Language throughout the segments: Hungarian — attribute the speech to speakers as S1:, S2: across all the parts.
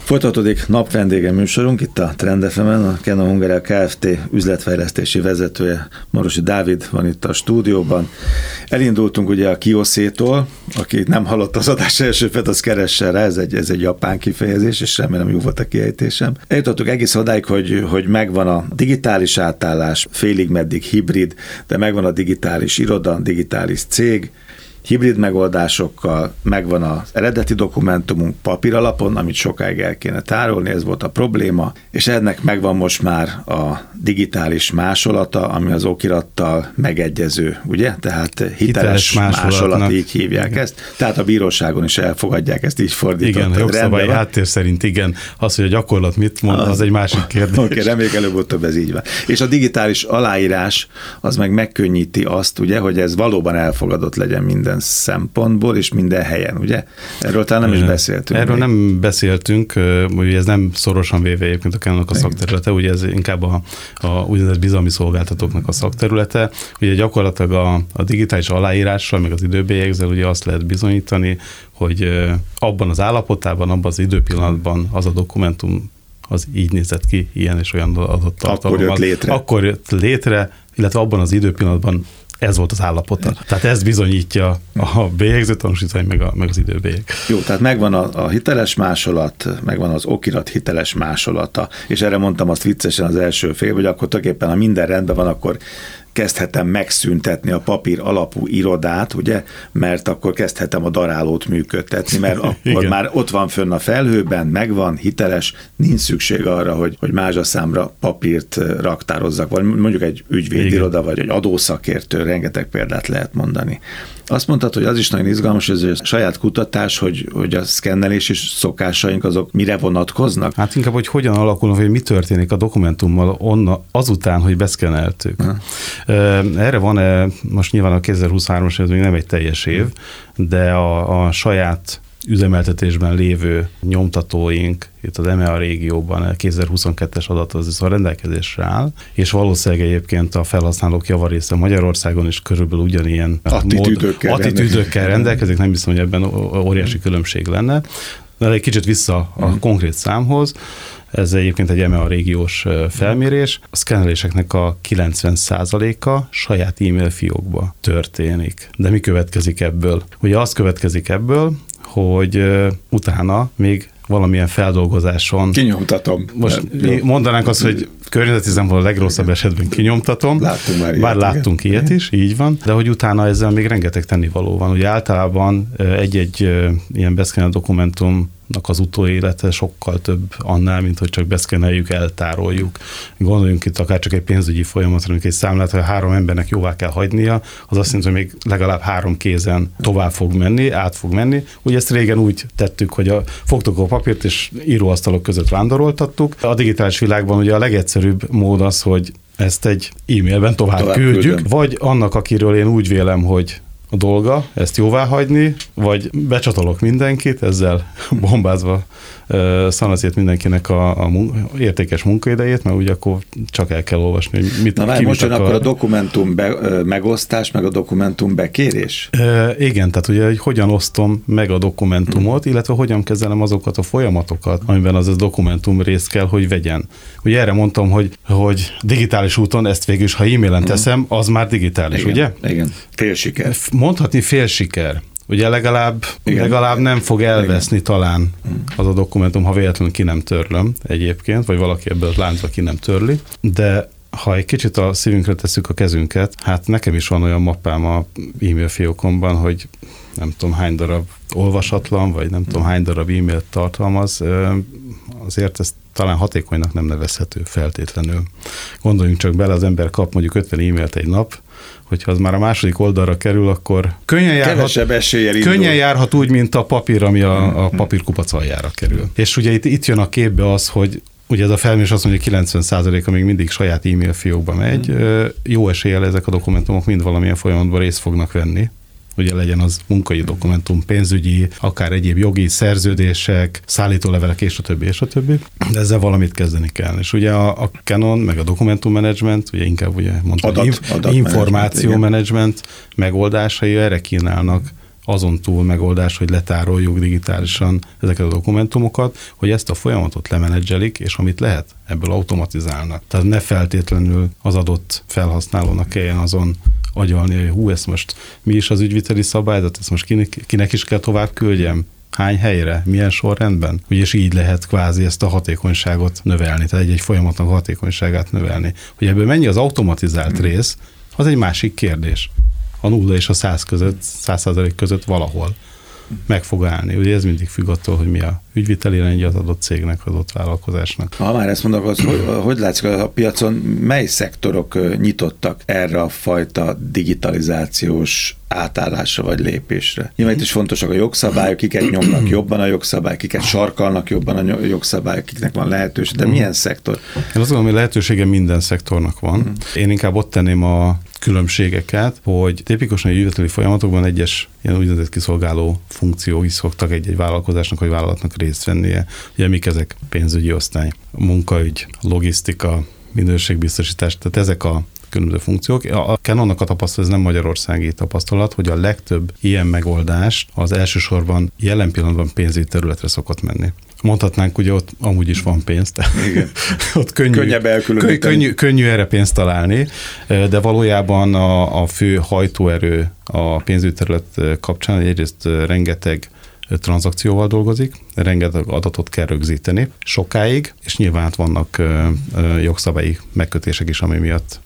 S1: Folytatódik napvendége műsorunk itt a Trend FM-en, a Canon Hungaria Kft. Üzletfejlesztési vezetője Marosi Dávid van itt a stúdióban. Elindultunk ugye a Kiosétól, aki nem hallott az adás első felt, az keressen rá, ez egy japán kifejezés, és remélem jó volt a kiejtésem. Eljutottuk egész odáig, hogy megvan a digitális átállás, félig meddig hibrid, de megvan a digitális iroda, digitális cég, hibrid megoldásokkal, megvan az eredeti dokumentumunk papíralapon, amit sokáig el kéne tárolni, ez volt a probléma, és ennek megvan most már a digitális másolata, ami az okirattal megegyező, ugye? Tehát hiteles másolat, így hívják ezt. Tehát a bíróságon is elfogadják ezt, így fordítottak.
S2: Igen, jogszabályi háttér szerint igen. Az, hogy a gyakorlat mit mond, az egy másik kérdés.
S1: Oké, reméljük előbb-utóbb ez így van. És a digitális aláírás az meg megkönnyíti azt, ugye, hogy ez valóban elfogadott legyen minden szempontból, és minden helyen, ugye? Erről talán nem is beszéltünk.
S2: Erről nem beszéltünk, ugye ez nem szorosan véve egyébként a Canonnak a szakterülete, ugye ez inkább a úgynevezett bizalmi szolgáltatóknak a szakterülete. Ugye gyakorlatilag a digitális aláírással, meg az időbélyegzzel ugye azt lehet bizonyítani, hogy abban az állapotában, abban az időpillanatban az a dokumentum az így nézett ki, ilyen és olyan adott tartalommal. Akkor jött létre, illetve abban az időpillanatban ez volt az állapota. Tehát ez bizonyítja a bélyegző tanúsítvány, meg az időbélyeg.
S1: Jó, tehát megvan a hiteles másolat, megvan az okirat hiteles másolata, és erre mondtam azt viccesen az első fél, hogy akkor tulajdonképpen, ha minden rendben van, akkor kezdhetem megszüntetni a papír alapú irodát, ugye, mert akkor kezdhetem a darálót működtetni, mert akkor már ott van fönn a felhőben, megvan, hiteles, nincs szükség arra, hogy mázsaszámra papírt raktározzak, vagy mondjuk egy ügyvédiroda, vagy egy adószakértő, rengeteg példát lehet mondani. Azt mondtad, hogy az is nagyon izgalmas, hogy ez a saját kutatás, hogy a szkennelési szokásaink azok mire vonatkoznak?
S2: Hát inkább, hogy hogyan alakulnak, hogy mi történik a dokumentummal azután, hogy beszkenneltük. Erre van most nyilván a 2023-as, ez még nem egy teljes év, de a saját üzemeltetésben lévő nyomtatóink itt az EMEA régióban a 2022-es adat az a rendelkezésre áll, és valószínűleg egyébként a felhasználók javarésze Magyarországon is körülbelül ugyanilyen attitűdökkel rendelkezik, nem hiszem, hogy ebben óriási különbség lenne. De egy kicsit vissza a konkrét számhoz, ez egyébként egy EMEA régiós felmérés, a szkenneléseknek a 90%-a saját e-mail fiókba történik. De mi következik ebből? Ugye az következik ebből, hogy utána még valamilyen feldolgozáson.
S1: Kinyomtatom.
S2: Most mondanánk azt, hogy környezeti szempontból a legrosszabb esetben kinyomtatom. Láttunk ilyet is, így van, de hogy utána ezzel még rengeteg tennivaló van. Ugye általában egy-egy ilyen beszkennelt dokumentumnak az utóélete sokkal több annál, mint hogy csak beszkenneljük, eltároljuk. Gondoljunk itt akár csak egy pénzügyi folyamatra, egy számlát, hogy 3 embernek jóvá kell hagynia, az azt jelenti, hogy még legalább 3 kézen tovább fog menni, át fog menni. Ugye ezt régen úgy tettük, hogy fogtuk a papírt és íróasztalok között vándoroltattuk. A digitális világban ugye a legegyszerűbb mód az, hogy ezt egy e-mailben tovább küldjük, vagy annak, akiről én úgy vélem, hogy a dolga ezt jóvá hagyni, vagy becsatolok mindenkit, ezzel bombázva szanaszét mindenkinek a értékes munkaidejét, mert ugye akkor csak el kell olvasni, hogy mit akar.
S1: Most jön akkor a dokumentum megosztás, meg a dokumentum bekérés?
S2: Igen, tehát ugye, hogy hogyan osztom meg a dokumentumot, illetve hogyan kezelem azokat a folyamatokat, amiben az a dokumentum részt kell, hogy vegyen. Ugye erre mondtam, hogy digitális úton ezt végül is, ha e-mailen teszem, az már digitális,
S1: igen,
S2: ugye?
S1: Igen, fél siker.
S2: Mondhatni fél siker. Ugye legalább nem fog elveszni talán az a dokumentum, ha véletlenül ki nem törlöm egyébként, vagy valaki ebből a láncba ki nem törli, de ha egy kicsit a szívünkre tesszük a kezünket, hát nekem is van olyan mappám a e-mail fiókomban, hogy nem tudom hány darab olvasatlan, vagy nem tudom hány darab e-mailt tartalmaz, azért ezt talán hatékonynak nem nevezhető feltétlenül. Gondoljunk csak bele, az ember kap mondjuk 50 e-mailt egy nap, hogyha az már a második oldalra kerül, akkor könnyen járhat úgy, mint a papír, ami a papírkupac aljára kerül. És ugye itt jön a képbe az, hogy ugye ez a felmérés azt mondja, hogy 90%-a még mindig saját e-mail fiókba megy. Jó eséllyel ezek a dokumentumok mind valamilyen folyamatban részt fognak venni. Ugye legyen az munkai dokumentum, pénzügyi, akár egyéb jogi szerződések, szállítólevelek, és a többi. De ezzel valamit kezdeni kell. És ugye a Canon, meg a dokumentummenedzsment, ugye inkább ugye mondtam, információmenedzsment megoldásai erre kínálnak azon túl megoldás, hogy letároljuk digitálisan ezeket a dokumentumokat, hogy ezt a folyamatot lemenedzselik, és amit lehet, ebből automatizálnak. Tehát ne feltétlenül az adott felhasználónak kelljen azon agyalni, hogy ezt most mi is az ügyviteli szabályzat, ezt most kinek is kell tovább küldjem, hány helyre, milyen sorrendben. És így lehet kvázi ezt a hatékonyságot növelni, tehát egy folyamatnak hatékonyságát növelni. Hogy ebből mennyi az automatizált rész, az egy másik kérdés. A 0 és a 100% között valahol meg fog állni. Ugye ez mindig függ attól, hogy mi a ügyviteli rendje az adott cégnek, az adott vállalkozásnak.
S1: Ha már ezt mondok, hogy látszik a piacon, mely szektorok nyitottak erre a fajta digitalizációs átállásra vagy lépésre? Nyilván itt is fontosak a jogszabályok, kiket nyomnak jobban a jogszabályok, kiket sarkalnak jobban a jogszabályok, kiknek van lehetőség, de milyen szektor?
S2: Én azt gondolom, hogy lehetősége minden szektornak van. Én inkább ott tenném a különbségeket, hogy tipikusan egy ügyviteli folyamatokban egyes ilyen úgynevezett kiszolgáló funkciók is szoktak egy vállalkozásnak vagy vállalatnak részt vennie. Ugye mik ezek? Pénzügyi osztály, munkaügy, logisztika, minőségbiztosítás, tehát ezek a különböző funkciók. A Canonnak a tapasztalat, ez nem magyarországi tapasztalat, hogy a legtöbb ilyen megoldás az elsősorban jelen pillanatban pénzügyi területre szokott menni. Mondhatnánk, ugye ott amúgy is van pénz,
S1: igen.
S2: Ott könnyű erre pénzt találni, de valójában a fő hajtóerő a pénzügyi terület kapcsán egyrészt rengeteg tranzakcióval dolgozik, rengeteg adatot kell rögzíteni sokáig, és nyilván vannak jogszabályi megkötések is, ami miatt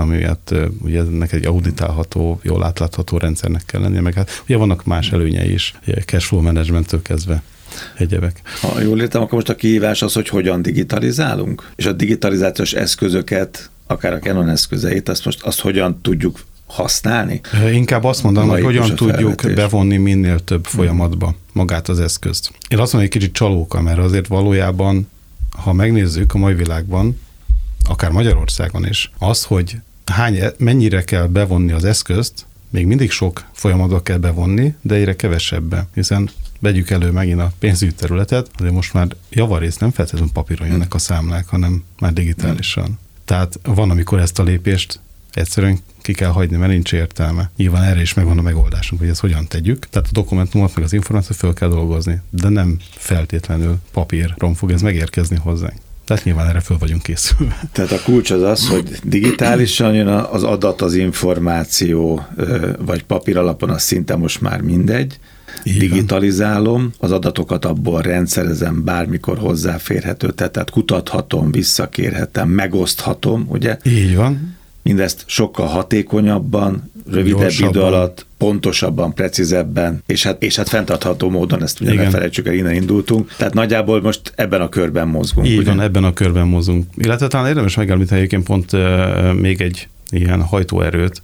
S2: ugye ennek egy auditálható, jól átlátható rendszernek kell lennie, meg hát ugye vannak más előnyei is, cashflow managementtől kezdve egyebek.
S1: Ha jól értem, akkor most a kihívás az, hogy hogyan digitalizálunk, és a digitalizációs eszközöket, akár a Canon eszközeit, azt hogyan tudjuk használni?
S2: Inkább azt mondanám, hogy hogyan tudjuk bevonni minél több folyamatba magát az eszközt. Én azt mondom, hogy kicsit csalóka, mert azért valójában, ha megnézzük a mai világban, akár Magyarországon is, az, hogy mennyire kell bevonni az eszközt, még mindig sok folyamatba kell bevonni, de egyre kevesebbe, hiszen vegyük elő megint a pénzügyi területet, de most már javarészt nem feltétlenül papíron jönnek a számlák, hanem már digitálisan. Tehát van, amikor ezt a lépést egyszerűen ki kell hagyni, mert nincs értelme. Nyilván erre is megvan a megoldásunk, hogy ezt hogyan tegyük. Tehát a dokumentumot meg az információt föl kell dolgozni, de nem feltétlenül papíron fog ez megérkezni hozzánk. Tehát nyilván erre föl vagyunk készülve.
S1: Tehát a kulcs az, hogy digitálisan jön az adat, az információ, vagy papír alapon, az szinte most már mindegy. Digitalizálom, az adatokat abból rendszerezem, bármikor hozzáférhető, tehát kutathatom, visszakérhetem, megoszthatom, ugye?
S2: Így van.
S1: Mindezt sokkal hatékonyabban, rövidebb idő alatt, pontosabban, precízebben, és hát fenntartható módon, ezt ugye ne felejtsük el, innen indultunk. Tehát nagyjából most ebben a körben mozgunk.
S2: Így
S1: ugye?
S2: van, ebben a körben mozgunk. Illetve talán érdemes megemlíteni egyébként pont még egy ilyen hajtóerőt.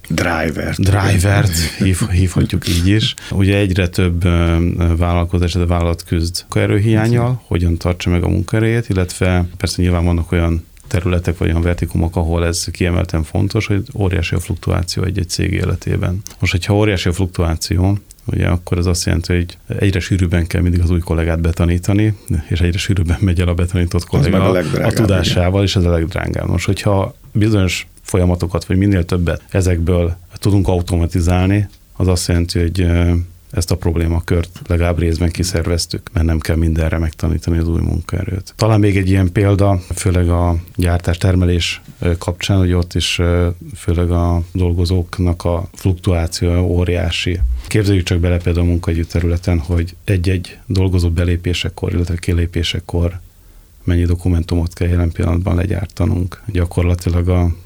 S2: Drivert hívhatjuk így is. Ugye egyre több vállalkozás, de vállalat küzd munkaerőhiánnyal, hogyan tartsa meg a munkaerőjét, illetve persze nyilván vannak olyan területek, vagy olyan vertikumok, ahol ez kiemelten fontos, hogy óriási a fluktuáció egy cég életében. Most, hogyha óriási a fluktuáció, ugye akkor ez azt jelenti, hogy egyre sűrűbben kell mindig az új kollégát betanítani, és egyre sűrűbben megy el a betanított kolléga a tudásával, és ez a legdrágább. Most, hogyha bizonyos folyamatokat, vagy minél többet ezekből tudunk automatizálni, az azt jelenti, hogy ezt a problémakört legalább részben kiszerveztük, mert nem kell mindenre megtanítani az új munkaerőt. Talán még egy ilyen példa, főleg a gyártás-termelés kapcsán, hogy ott is főleg a dolgozóknak a fluktuáció óriási. Képzeljük csak bele például a munkaügyi területen, hogy egy-egy dolgozó belépésekor, illetve kilépésekor mennyi dokumentumot kell jelen pillanatban legyártanunk. Gyakorlatilag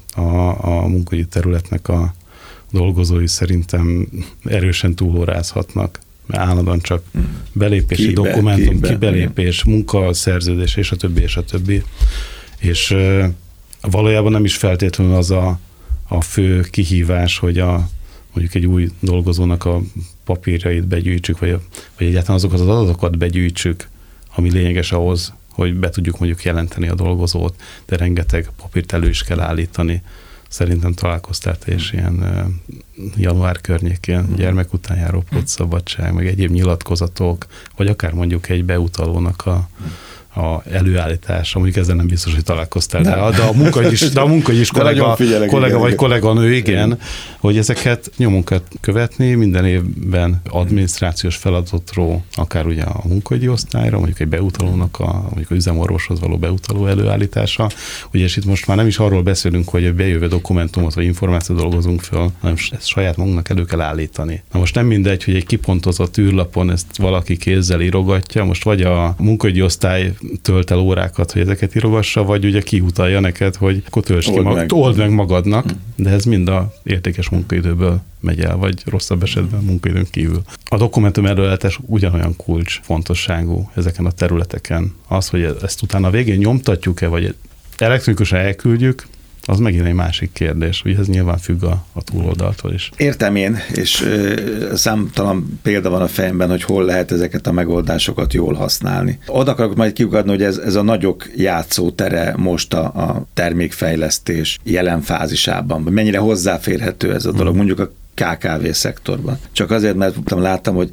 S2: a munkaügyi területnek a dolgozói szerintem erősen túlórázhatnak, mert állandóan csak belépési dokumentum, kibelépés, munkaszerződés, és a többi, és a többi. És valójában nem is feltétlenül az a fő kihívás, hogy mondjuk egy új dolgozónak a papírjait begyűjtsük, vagy egyáltalán azokat az adatokat begyűjtsük, ami lényeges ahhoz, hogy be tudjuk mondjuk jelenteni a dolgozót, de rengeteg papírt elő is kell állítani. Szerintem találkoztál te is ilyen január környékén, gyermek után járó pótszabadság, meg egyéb nyilatkozatok, vagy akár mondjuk egy beutalónak a a előállítása, mondjuk ezzel nem biztos, hogy találkoztál, de a munkaügy is kollega vagy kolléganő, igen, hogy ezeket nyomon kell követni, minden évben adminisztrációs feladatról, akár ugye a munkaügyi osztályra, mondjuk egy beutalónak, mondjuk az üzemorvoshoz való beutaló előállítása. Ugye, és itt most már nem is arról beszélünk, hogy bejövő dokumentumot vagy információt dolgozunk föl, hanem ezt saját magunknak elő kell állítani. Na most nem mindegy, hogy egy kipontozott űrlapon ezt valaki kézzel írogatja, most vagy a munkaügyi osztály tölt el órákat, hogy ezeket írogassa, vagy ugye kiutalja neked, hogy akkor old meg magadnak, de ez mind a értékes munkaidőből megy el, vagy rosszabb esetben munkaidőn kívül. A dokumentum előállítás ugyanolyan kulcs fontosságú ezeken a területeken. Az, hogy ezt utána a végén nyomtatjuk-e, vagy elektronikusan elküldjük, az megint egy másik kérdés, ugye ez nyilván függ a túloldaltól is.
S1: Értem én, és számtalan példa van a fejemben, hogy hol lehet ezeket a megoldásokat jól használni. Oda akarok majd kiukadni, hogy ez a nagyok játszótere most a termékfejlesztés jelen fázisában. Mennyire hozzáférhető ez a dolog, mondjuk a KKV szektorban. Csak azért, mert láttam, hogy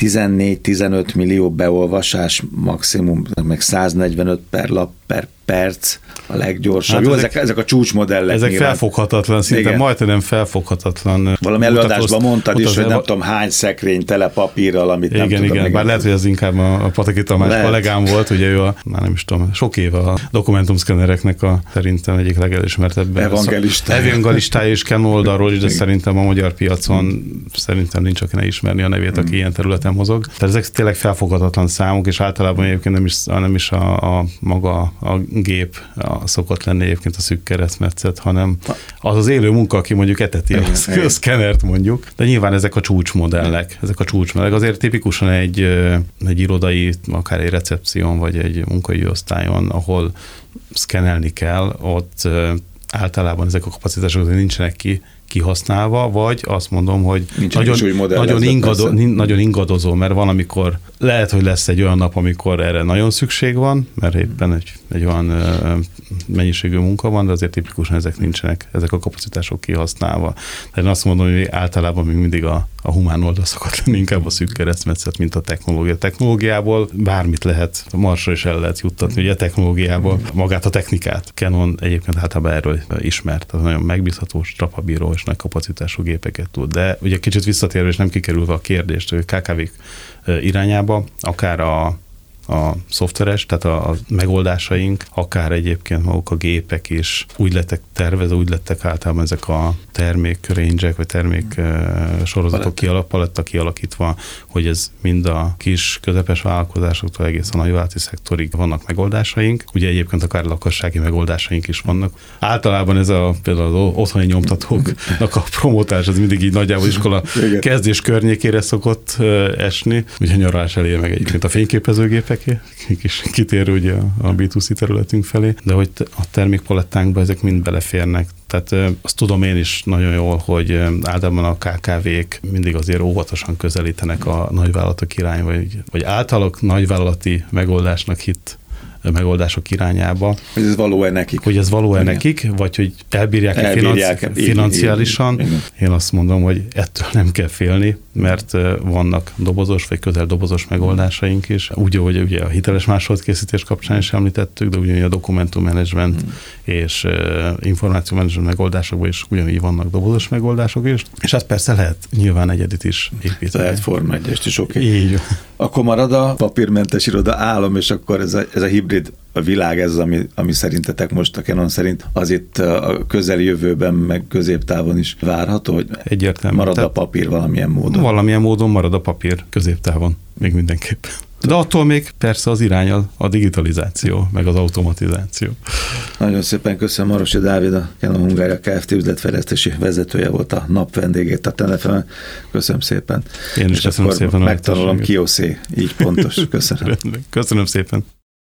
S1: 14-15 millió beolvasás maximum, meg 145 per lap per perc a leggyorsabb. Hát jó, ezek a csúcsmodellek.
S2: Ezek nyilván felfoghatatlan, szinte majdnem felfoghatatlan.
S1: Valami előadásban mondtad is, hogy nem tudom hány szekrény tele papírral, amit nem tudom.
S2: Igen, bár lehet, hogy ez inkább a Pataki Tamás kollégám volt, ugye ő már nem is tudom, sok éve a dokumentumszkennereknek szerintem egyik legelismertebb evangelistája és Ken oldalról is, de szerintem a magyar piacon szerintem nincs, aki ne ismerni a nevét, aki ilyen területen mozog. Tehát ezek tényleg felfoghatatlan számok, és általában egyébként nem is a maga a gép szokott lenni egyébként a szűk keresztmetszet, hanem az élő munka, aki mondjuk eteti a szkennert mondjuk. De nyilván ezek a csúcsmodellek. Azért tipikusan egy irodai, akár egy recepción, vagy egy munkai osztályon, ahol szkennelni kell, ott általában ezek a kapacitások nincsenek kihasználva, vagy azt mondom, hogy nagyon ingadozó, mert van, amikor lehet, hogy lesz egy olyan nap, amikor erre nagyon szükség van, mert éppen egy olyan mennyiségű munka van, de azért tipikusan ezek nincsenek, ezek a kapacitások kihasználva. De én azt mondom, hogy általában még mindig a humán oldal szokott lenni, inkább a szűk keresztmetszet, mint a technológia. A technológiából bármit lehet, Marsra is el lehet juttatni, ugye a technológiából magát a technikát. Canon egyébként általában erről ismert, az nagyon megbízható, strapabíró és nagy kapacitású gépeket tud. De ugye kicsit visszatérve és nem kikerülve a kérdést, hogy KKV-k irányába, akár a szoftveres, tehát a megoldásaink, akár egyébként maguk a gépek is úgy lettek tervezve, úgy lettek általában ezek a termék range-ek, vagy termék sorozatok lettek kialakítva, hogy ez mind a kis, közepes vállalkozásoktól egészen a nagyvállalati szektorig vannak megoldásaink. Ugye egyébként akár lakossági megoldásaink is vannak. Általában ez például az otthoni nyomtatóknak a promotás, az mindig így nagyjából iskola kezdés környékére szokott esni. Ugye nyaralás elé meg egyébként a fényképezőgépek, kis kitérő ugye a B2C területünk felé, de hogy a termékpalettánkba ezek mind beleférnek. Tehát azt tudom én is nagyon jól, hogy általában a KKV-k mindig azért óvatosan közelítenek a nagyvállalatok irányba, vagy általuk nagyvállalati megoldásnak megoldások irányába.
S1: Hogy ez való-e nekik.
S2: Nekik, vagy hogy elbírják financiálisan. Én azt mondom, hogy ettől nem kell félni, mert vannak dobozos, vagy közel dobozos megoldásaink is. Úgy, hogy ugye a hiteles másodkészítés kapcsán is említettük, de ugyanúgy a dokumentummenedzsment és információmenedzsment megoldásokban is ugyanúgy vannak dobozos megoldások is. És hát persze lehet nyilván egyedit is építeni.
S1: Lehet Form 1-est is, oké.
S2: Így.
S1: Akkor marad a papírmentes iroda álom, és akkor ez a hibrid a világ, ez ami szerintetek most a Canon szerint az itt a közeli jövőben, meg középtávon is várható, hogy
S2: egyértelmű.
S1: Marad a papír valamilyen módon?
S2: Valamilyen módon marad a papír középtávon, még mindenképp. De attól még persze az irány a digitalizáció, meg az automatizáció.
S1: Nagyon szépen köszönöm, Marosi Dávid, a Canon Hungária Kft. Üzletfejlesztési vezetője volt a nap vendégét a Tenefemen. Köszönöm szépen.
S2: Én is köszönöm szépen.
S1: Megtanulom, Kioszé, így pontos. Köszönöm.
S2: Köszönöm szépen.